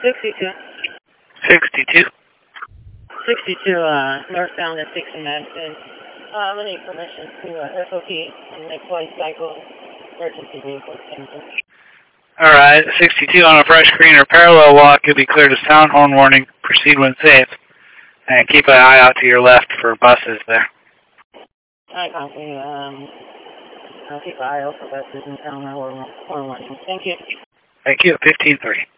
62. 62. 62, northbound at 6 and Madison. I need permission to SOP and make flight cycle emergency vehicle attention. Alright, 62 on a fresh green or parallel walk, you'll be cleared of sound horn warning. Proceed when safe. And keep an eye out to your left for buses there. Alright, copy. I'll keep an eye out for buses and sound horn warning. Thank you. Thank you, 15-3.